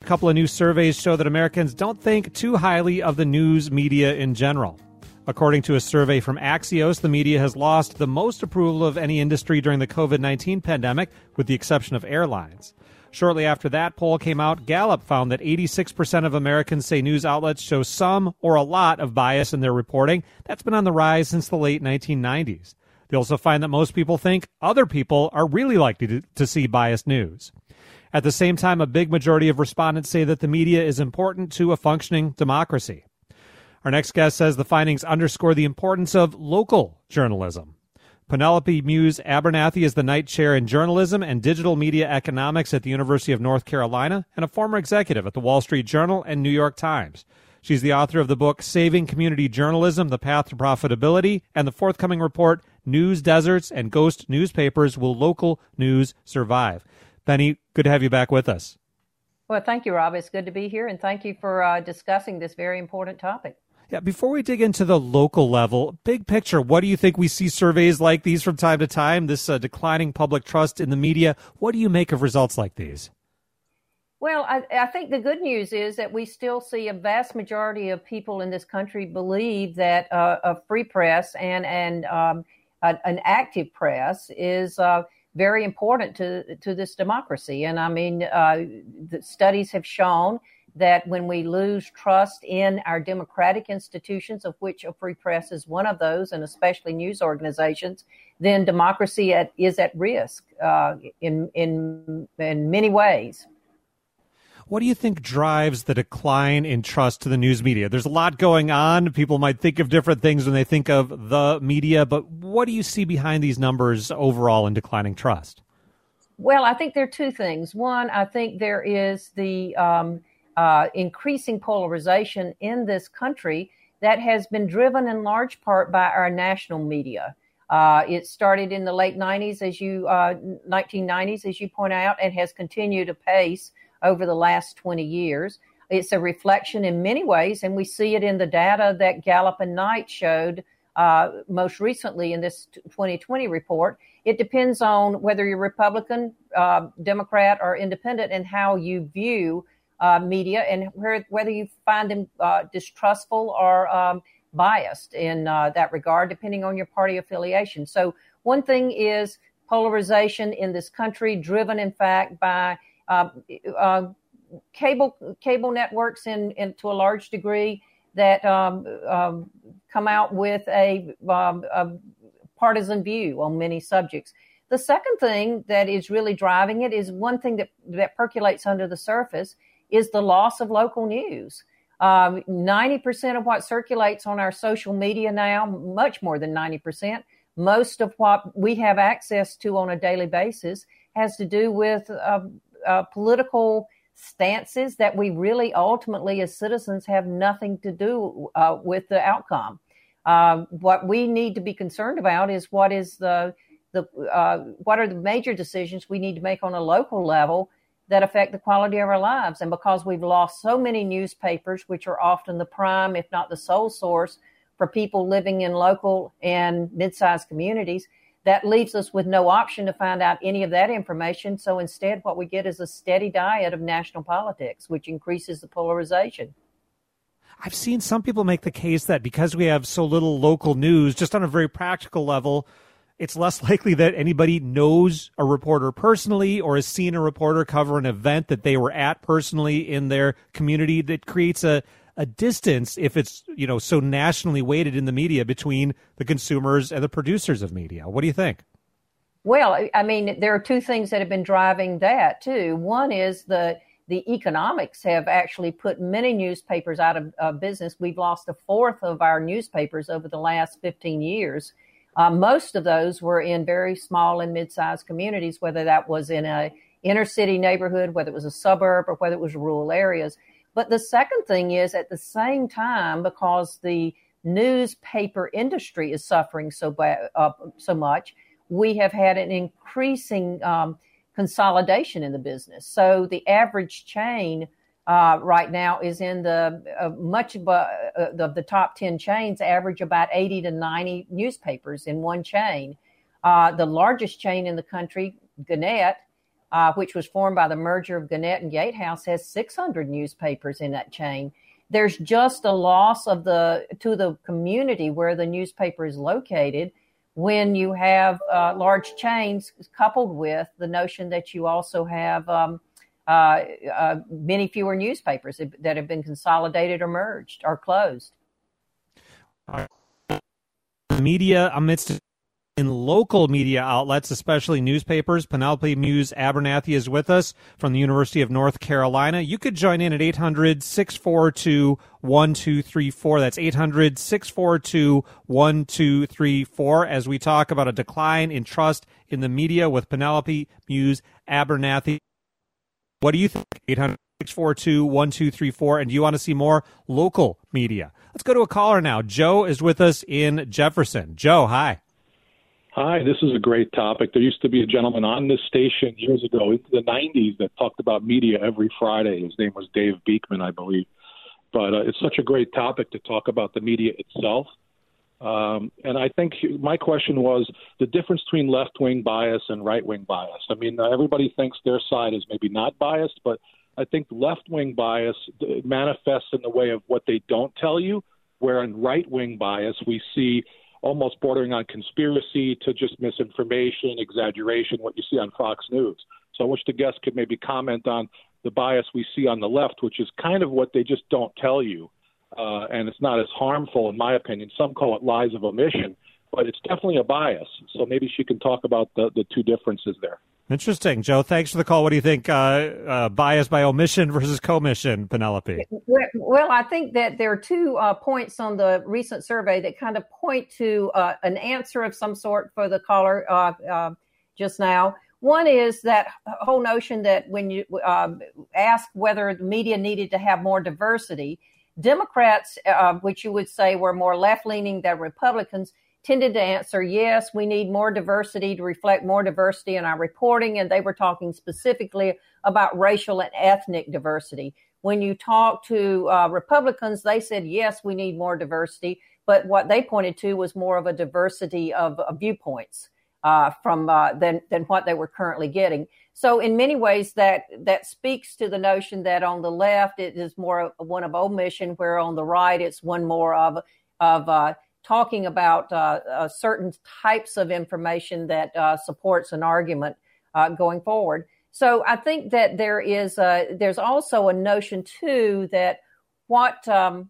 couple of new surveys show that Americans don't think too highly of the news media in general. According to a survey from Axios, the media has lost the most approval of any industry during the COVID-19 pandemic, with the exception of airlines. Shortly after that poll came out, Gallup found that 86% of Americans say news outlets show some or a lot of bias in their reporting. That's been on the rise since the late 1990s. They also find that most people think other people are really likely to see biased news. At the same time, a big majority of respondents say that the media is important to a functioning democracy. Our next guest says the findings underscore the importance of local journalism. Penelope Muse Abernathy is the Knight Chair in Journalism and Digital Media Economics at the University of North Carolina and a former executive at the Wall Street Journal and New York Times. She's the author of the book Saving Community Journalism, The Path to Profitability, and the forthcoming report, News Deserts and Ghost Newspapers, Will Local News Survive? Penny, good to have you back with us. Well, thank you, Rob. It's good to be here, and thank you for discussing this very important topic. Yeah, before we dig into the local level, big picture, what do you think? We see surveys like these from time to time, this declining public trust in the media. What do you make of results like these? Well, I think the good news is that we still see a vast majority of people in this country believe that a free press and an active press is very important to this democracy. And I mean, the studies have shown that when we lose trust in our democratic institutions, of which a free press is one of those, and especially news organizations, then democracy is at risk in many ways. What do you think drives the decline in trust to the news media? There's a lot going on. People might think of different things when they think of the media, but what do you see behind these numbers overall in declining trust? Well, I think there are two things. One, I think there is the increasing polarization in this country that has been driven in large part by our national media. It started in the late 1990s, as you point out, and has continued apace over the last 20 years. It's a reflection in many ways, and we see it in the data that Gallup and Knight showed most recently in this 2020 report. It depends on whether you're Republican, Democrat, or independent and how you view media and whether you find them distrustful or biased in that regard, depending on your party affiliation. So one thing is polarization in this country, driven, in fact, by cable networks and to a large degree that come out with a partisan view on many subjects. The second thing that is really driving it is one thing that percolates under the surface is the loss of local news. 90% of what circulates on our social media now, much more than 90%, most of what we have access to on a daily basis has to do with political stances that we really ultimately as citizens have nothing to do with the outcome. What we need to be concerned about is what are the major decisions we need to make on a local level that affect the quality of our lives. And because we've lost so many newspapers, which are often the prime, if not the sole source for people living in local and mid-sized communities, that leaves us with no option to find out any of that information. So instead, what we get is a steady diet of national politics, which increases the polarization. I've seen some people make the case that because we have so little local news, just on a very practical level, it's less likely that anybody knows a reporter personally or has seen a reporter cover an event that they were at personally in their community. That creates a distance if it's, so nationally weighted in the media between the consumers and the producers of media. What do you think? Well, I mean, there are two things that have been driving that, too. One is the economics have actually put many newspapers out of business. We've lost a fourth of our newspapers over the last 15 years. Most of those were in very small and mid-sized communities, whether that was in a inner city neighborhood, whether it was a suburb, or whether it was rural areas. But the second thing is, at the same time, because the newspaper industry is suffering so much, we have had an increasing consolidation in the business. So the average chain right now is in much of the top 10 chains average about 80 to 90 newspapers in one chain. The largest chain in the country, Gannett, which was formed by the merger of Gannett and Gatehouse, has 600 newspapers in that chain. There's just a loss to the community where the newspaper is located when you have large chains, coupled with the notion that you also have many fewer newspapers that have been consolidated or merged or closed. Media amidst in local media outlets, especially newspapers. Penelope Muse Abernathy is with us from the University of North Carolina. You could join in at 800-642-1234. That's 800-642-1234 as we talk about a decline in trust in the media with Penelope Muse Abernathy. What do you think? 800-642-1234. And do you want to see more local media? Let's go to a caller now. Joe is with us in Jefferson. Joe, hi. Hi, this is a great topic. There used to be a gentleman on this station years ago, into the 90s, that talked about media every Friday. His name was Dave Beekman, I believe. But it's such a great topic to talk about the media itself. And I think my question was the difference between left-wing bias and right-wing bias. I mean, everybody thinks their side is maybe not biased, but I think left-wing bias manifests in the way of what they don't tell you, where in right-wing bias we see almost bordering on conspiracy to just misinformation, exaggeration, what you see on Fox News. So I wish the guest could maybe comment on the bias we see on the left, which is kind of what they just don't tell you. And it's not as harmful, in my opinion. Some call it lies of omission, but it's definitely a bias. So maybe she can talk about the two differences there. Interesting. Joe, thanks for the call. What do you think? Bias by omission versus commission, Penelope? Well, I think that there are 2 points on the recent survey that kind of point to an answer of some sort for the caller just now. One is that whole notion that when you ask whether the media needed to have more diversity, Democrats, which you would say were more left-leaning than Republicans, tended to answer, yes, we need more diversity to reflect more diversity in our reporting. And they were talking specifically about racial and ethnic diversity. When you talk to Republicans, they said, yes, we need more diversity. But what they pointed to was more of a diversity of viewpoints than what they were currently getting. So in many ways, that speaks to the notion that on the left, it is more one of omission, where on the right, it's one more of talking about certain types of information that supports an argument going forward. So I think that there's also a notion too that the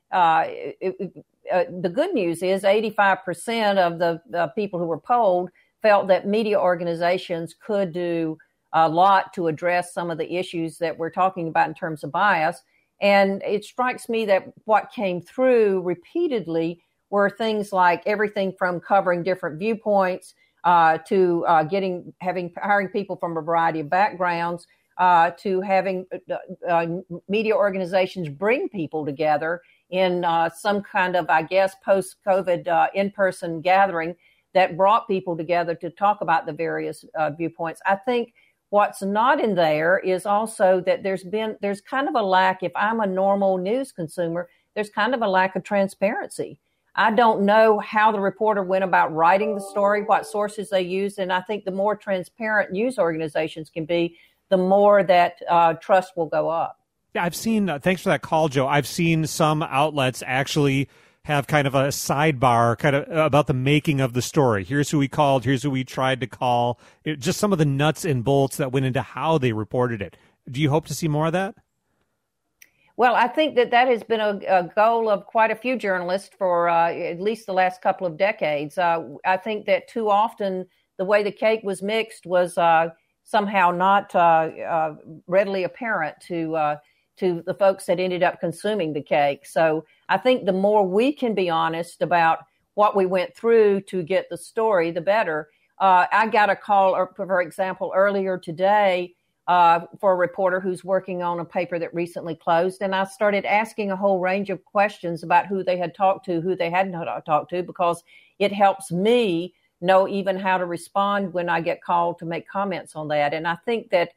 good news is 85% of the people who were polled felt that media organizations could do a lot to address some of the issues that we're talking about in terms of bias. And it strikes me that what came through repeatedly were things like everything from covering different viewpoints to hiring people from a variety of backgrounds to having media organizations bring people together in some kind of, I guess, post-COVID in-person gathering that brought people together to talk about the various viewpoints. I think what's not in there is also that there's kind of a lack, if I'm a normal news consumer, there's kind of a lack of transparency. I don't know how the reporter went about writing the story, what sources they used. And I think the more transparent news organizations can be, the more that trust will go up. Yeah, I've seen, thanks for that call, Joe. I've seen some outlets actually have kind of a sidebar kind of about the making of the story. Here's who we called. Here's who we tried to call. Just some of the nuts and bolts that went into how they reported it. Do you hope to see more of that? Well, I think that has been a goal of quite a few journalists for at least the last couple of decades. I think that too often the way the cake was mixed was somehow not readily apparent to the folks that ended up consuming the cake. So I think the more we can be honest about what we went through to get the story, the better. I got a call, for example, earlier today for a reporter who's working on a paper that recently closed. And I started asking a whole range of questions about who they had talked to, who they hadn't talked to, because it helps me know even how to respond when I get called to make comments on that. And I think that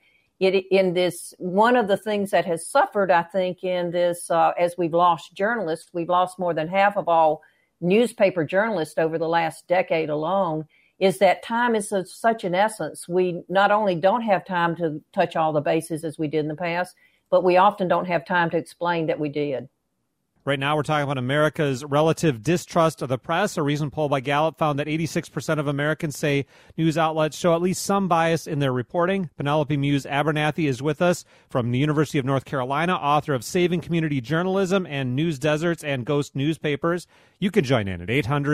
one of the things that has suffered, I think, in this, as we've lost journalists, we've lost more than half of all newspaper journalists over the last decade alone, is that time is such an essence. We not only don't have time to touch all the bases as we did in the past, but we often don't have time to explain that we did. Right now, we're talking about America's relative distrust of the press. A recent poll by Gallup found that 86% of Americans say news outlets show at least some bias in their reporting. Penelope Muse Abernathy is with us from the University of North Carolina, author of Saving Community Journalism and News Deserts and Ghost Newspapers. You can join in at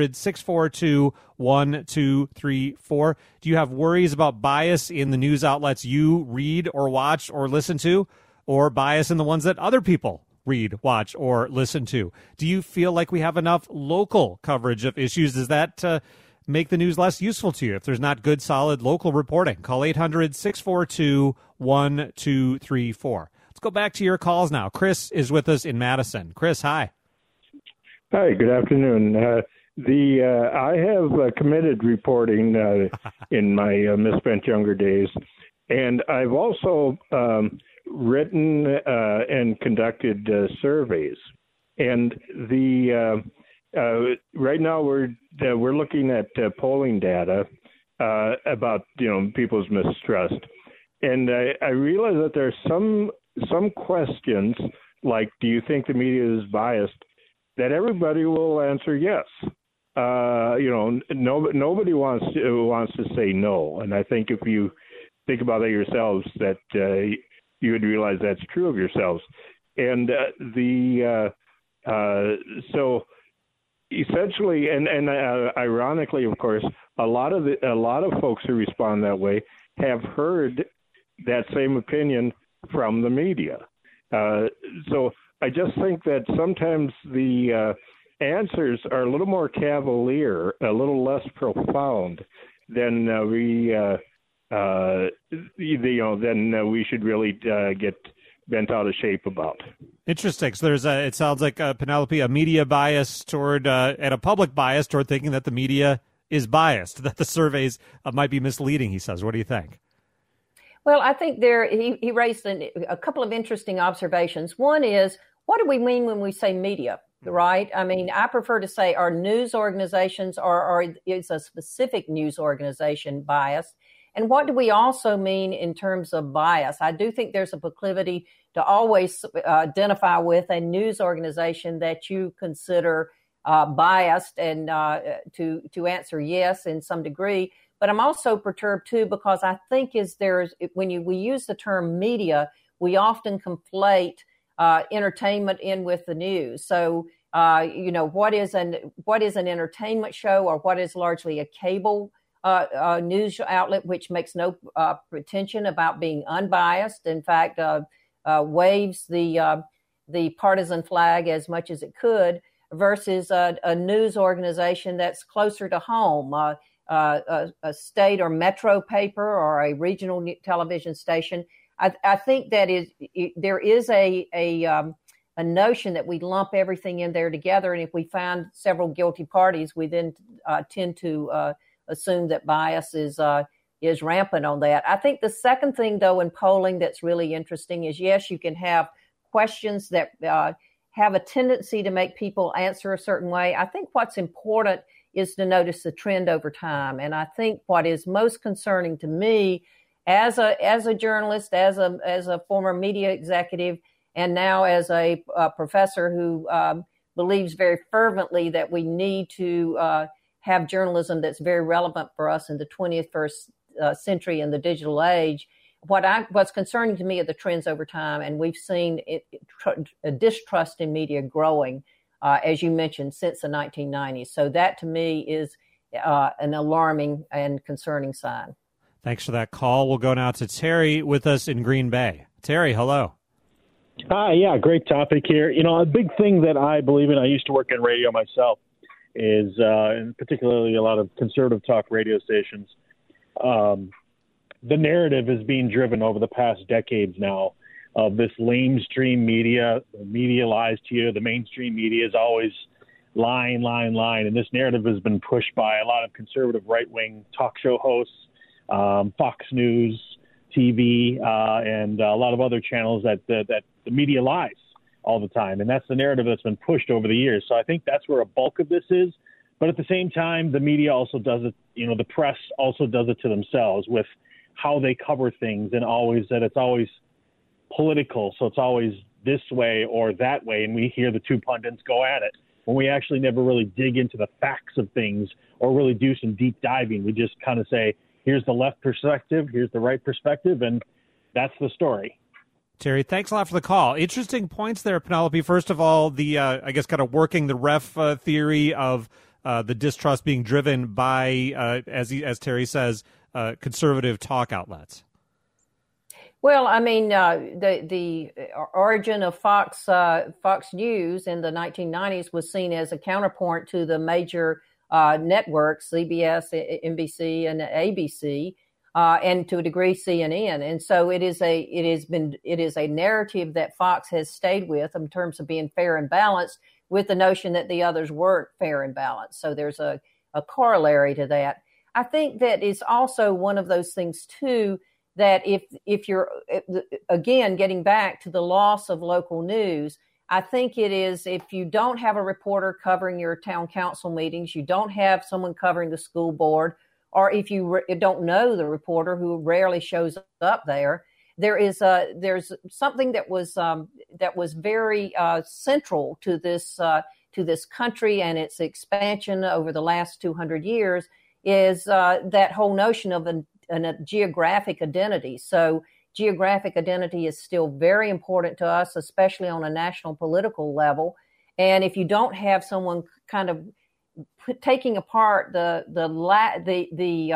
800-642-1234. Do you have worries about bias in the news outlets you read or watch or listen to, or bias in the ones that other people read, watch, or listen to? Do you feel like we have enough local coverage of issues? Does that make the news less useful to you if there's not good, solid local reporting? Call 800-642-1234. Let's go back to your calls now. Chris is with us in Madison. Chris, hi. Hi, good afternoon. I have committed reporting in my misspent younger days, and I've also written and conducted surveys, and right now we're looking at polling data about people's mistrust, and I realize that there's some questions like, do you think the media is biased, that everybody will answer yes. Nobody wants to say no, and I think if you think about it yourselves, that you would realize that's true of yourselves. And so essentially, and ironically, of course, a lot of folks who respond that way have heard that same opinion from the media. So I just think that sometimes the answers are a little more cavalier, a little less profound than we should really get bent out of shape about. Interesting. So it sounds like, Penelope, a media bias toward, and a public bias toward thinking that the media is biased, that the surveys might be misleading, he says. What do you think? Well, I think he raised a couple of interesting observations. One is, what do we mean when we say media, right? I mean, I prefer to say, are news organizations or is a specific news organization biased? And what do we also mean in terms of bias? I do think there's a proclivity to always identify with a news organization that you consider biased and to answer yes in some degree. But I'm also perturbed, too, because I think when we use the term media, we often conflate entertainment in with the news. So, what is an entertainment show, or what is largely a cable news outlet, which makes no pretension about being unbiased. In fact, waves the partisan flag as much as it could, versus a news organization that's closer to home, a state or metro paper or a regional television station. I think that there is a notion that we lump everything in there together, and if we find several guilty parties, we then tend to assume that bias is rampant on that. I think the second thing, though, in polling that's really interesting is, yes, you can have questions that have a tendency to make people answer a certain way. I think what's important is to notice the trend over time. And I think what is most concerning to me as a journalist, as a former media executive, and now as a professor who believes very fervently that we need to have journalism that's very relevant for us in the 21st century in the digital age. What's concerning to me are the trends over time, and we've seen a distrust in media growing, as you mentioned, since the 1990s. So that, to me, is an alarming and concerning sign. Thanks for that call. We'll go now to Terry with us in Green Bay. Terry, hello. Hi, yeah, great topic here. A big thing that I believe in, I used to work in radio myself, is, and particularly a lot of conservative talk radio stations, the narrative is being driven over the past decades now of this lamestream media. The media lies to you. The mainstream media is always lying. And this narrative has been pushed by a lot of conservative right-wing talk show hosts, Fox News, TV, and a lot of other channels that the media lies all the time. And that's the narrative that's been pushed over the years. So I think that's where a bulk of this is. But at the same time, the media also does it, the press also does it to themselves with how they cover things, and it's always political. So it's always this way or that way. And we hear the two pundits go at it when we actually never really dig into the facts of things or really do some deep diving. We just kind of say, here's the left perspective, here's the right perspective, and that's the story. Terry, thanks a lot for the call. Interesting points there, Penelope. First of all, the I guess kind of working the ref theory of the distrust being driven by, as Terry says, conservative talk outlets. Well, I mean, the origin of Fox News in the 1990s was seen as a counterpoint to the major networks, CBS, NBC, and ABC. And to a degree, CNN. And so it is a narrative that Fox has stayed with in terms of being fair and balanced, with the notion that the others weren't fair and balanced. So there's a corollary to that. I think that it's also one of those things too, that if you're, again, getting back to the loss of local news, I think it is, if you don't have a reporter covering your town council meetings, you don't have someone covering the school board, or if you don't know the reporter who rarely shows up there, there's something that was very central to this country and its expansion over the last 200 years is that whole notion of a geographic identity. So geographic identity is still very important to us, especially on a national political level. And if you don't have someone kind of taking apart the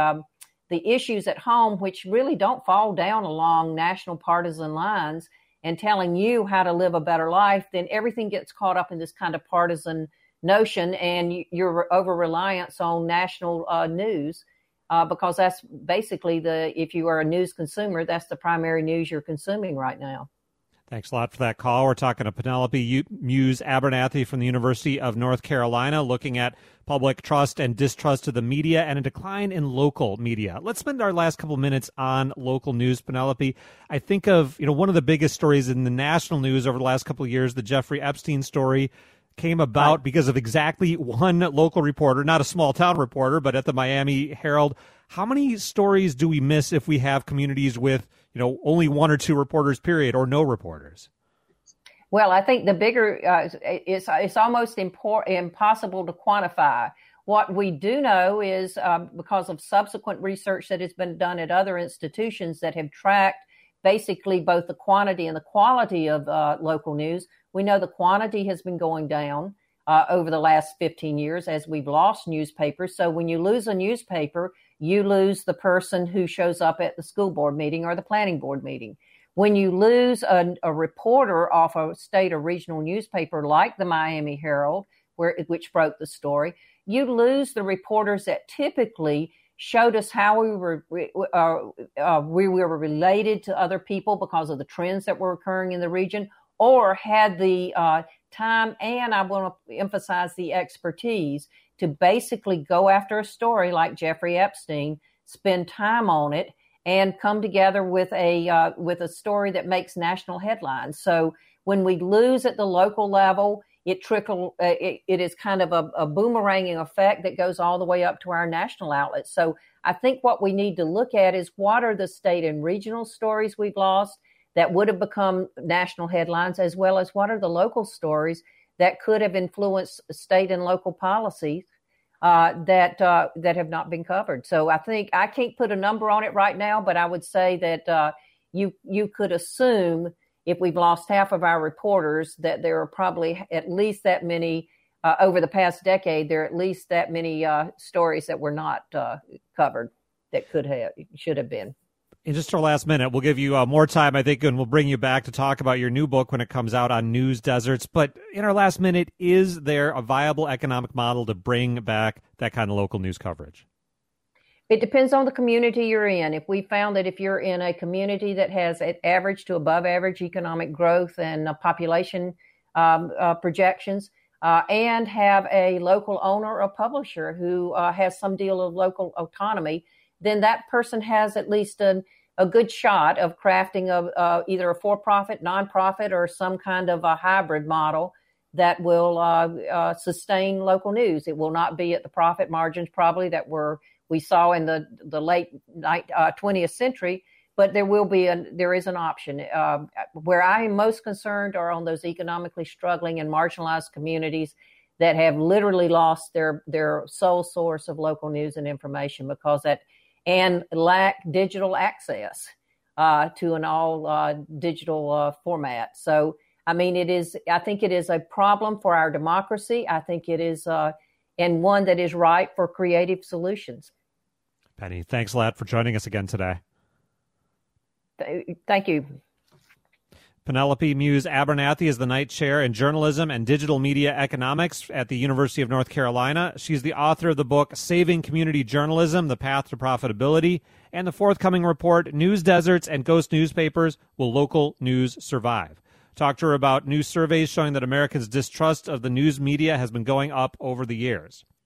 issues at home, which really don't fall down along national partisan lines, and telling you how to live a better life, then everything gets caught up in this kind of partisan notion, and your over-reliance on national news, because that's basically if you are a news consumer, that's the primary news you're consuming right now. Thanks a lot for that call. We're talking to Penelope Muse Abernathy from the University of North Carolina, looking at public trust and distrust of the media and a decline in local media. Let's spend our last couple of minutes on local news, Penelope. I think of, one of the biggest stories in the national news over the last couple of years, the Jeffrey Epstein story, came about because of exactly one local reporter, not a small town reporter, but at the Miami Herald. How many stories do we miss if we have communities with, only one or two reporters, period, or no reporters? Well, I think the bigger, it's almost impossible to quantify. What we do know is because of subsequent research that has been done at other institutions that have tracked basically both the quantity and the quality of local news, we know the quantity has been going down over the last 15 years as we've lost newspapers. So when you lose a newspaper, you lose the person who shows up at the school board meeting or the planning board meeting. When you lose a reporter off a state or regional newspaper like the Miami Herald, which broke the story, you lose the reporters that typically showed us how we were related to other people because of the trends that were occurring in the region, or had the time, and I want to emphasize the expertise, to basically go after a story like Jeffrey Epstein, spend time on it, and come together with a story that makes national headlines. So when we lose at the local level, it is kind of a boomeranging effect that goes all the way up to our national outlets. So I think what we need to look at is what are the state and regional stories we've lost that would have become national headlines, as well as what are the local stories that could have influenced state and local policies that have not been covered. So I think I can't put a number on it right now, but I would say that you could assume if we've lost half of our reporters that there are probably at least that many over the past decade. There are at least that many stories that were not covered that should have been. In just our last minute, we'll give you more time, I think, and we'll bring you back to talk about your new book when it comes out on news deserts. But in our last minute, is there a viable economic model to bring back that kind of local news coverage? It depends on the community you're in. If we found that if you're in a community that has average to above average economic growth and population projections, and have a local owner or publisher who has some deal of local autonomy, then that person has at least a good shot of crafting either a for-profit, nonprofit, or some kind of a hybrid model that will sustain local news. It will not be at the profit margins probably that we saw in the late 20th century, but there is an option. Where I am most concerned are on those economically struggling and marginalized communities that have literally lost their sole source of local news and information because and lack digital access to an all digital format. So, I mean, I think it is a problem for our democracy. I think it is, and one that is ripe for creative solutions. Penny, thanks a lot for joining us again today. Thank you. Penelope Muse Abernathy is the Knight Chair in Journalism and Digital Media Economics at the University of North Carolina. She's the author of the book Saving Community Journalism, The Path to Profitability, and the forthcoming report, News Deserts and Ghost Newspapers, Will Local News Survive? Talk to her about new surveys showing that Americans' distrust of the news media has been going up over the years.